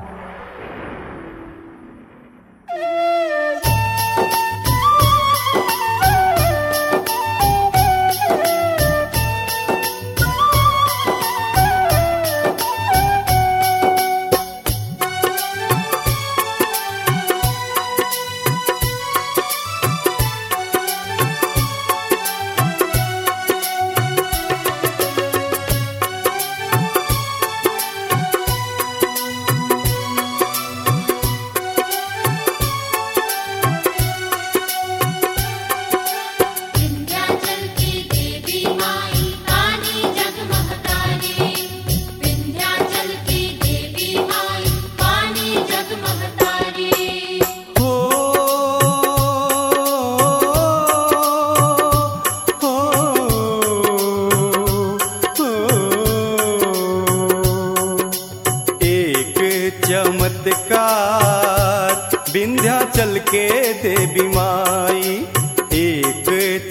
चमत्कार विंध्याचल के देवी माई, एक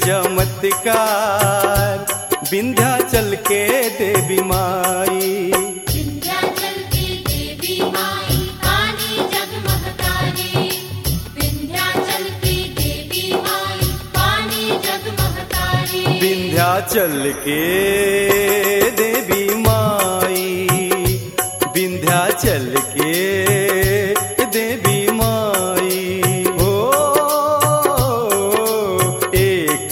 चमत्कार विंध्याचल के देवी माई। विंध्याचल की देवी माई काली जगमगतारी, विंध्याचल की देवी माई काली जगमगतारी। विंध्याचल के देवी माई, विंध्याचल के देवी माई हो, एक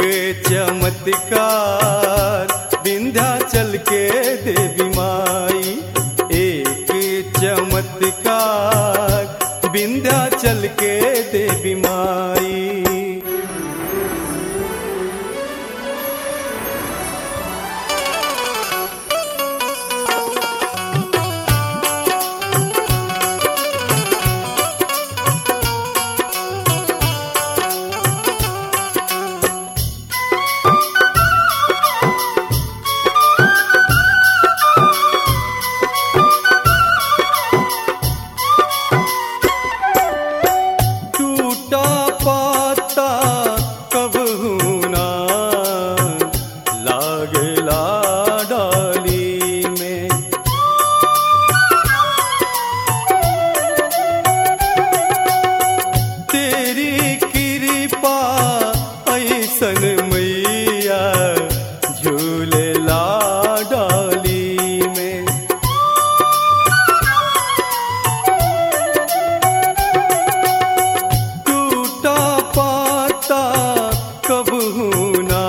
चमत्कार विंध्याचल के देवी माई, एक चमत्कार विंध्याचल के देवी माई। मैया झूलेला डाली में, टूटा पाता कबहू ना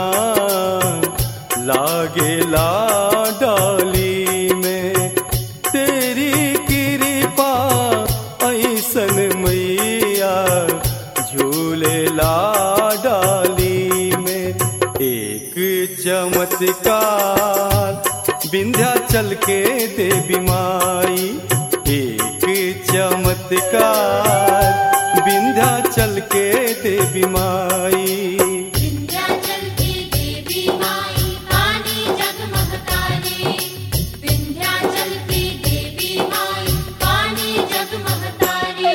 लागेला डाली में। तेरी कृपा ऐसन मैया झूलेला डाली में, एक चमत्कार विंध्याचल के देवी माई, एक चमत्कार विंध्याचल के देवी माई। विंध्याचल की देवी माई काली जगमगतारी, विंध्याचल की देवी माई काली जगमगतारी।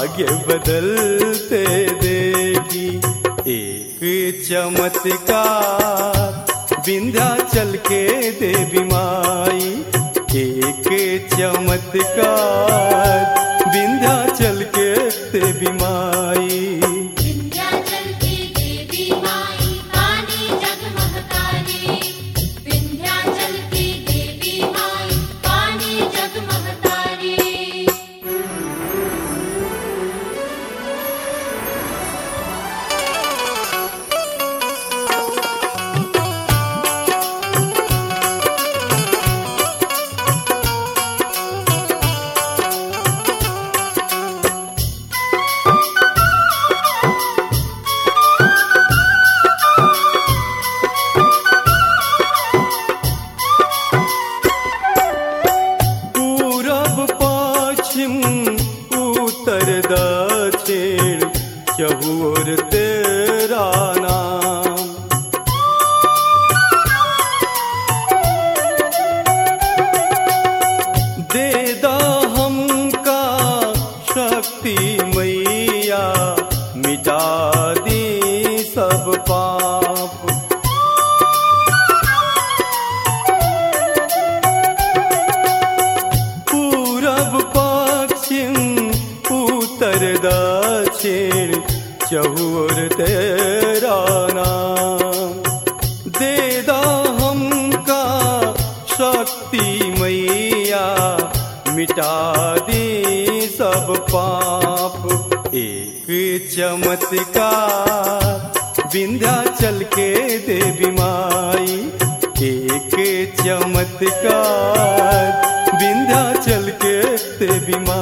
भाग्य बदलते देगी। एक चमत्कार विंध्याचल के देवी माई, एक चमत्कार विंध्याचल के देवी माई। विंध्याचल की देवी माई पानी जगमहतारी, विंध्याचल की देवी माई पानी जगमहतारी। उत्तर दक्षिण चहुर तेरा नाम। दे दा हमका शक्ति मैया, मिटा दी सब पाप। पूरब पश्चिम उत्तर दक्षिण चहुर तेरा नाम। दे दा हमका शक्ति मैया, मिटा दी सब पाप। एक चमत्कार विंध्याचल के देवी माई, एक चमत्कार विंध्याचल के देवी माई।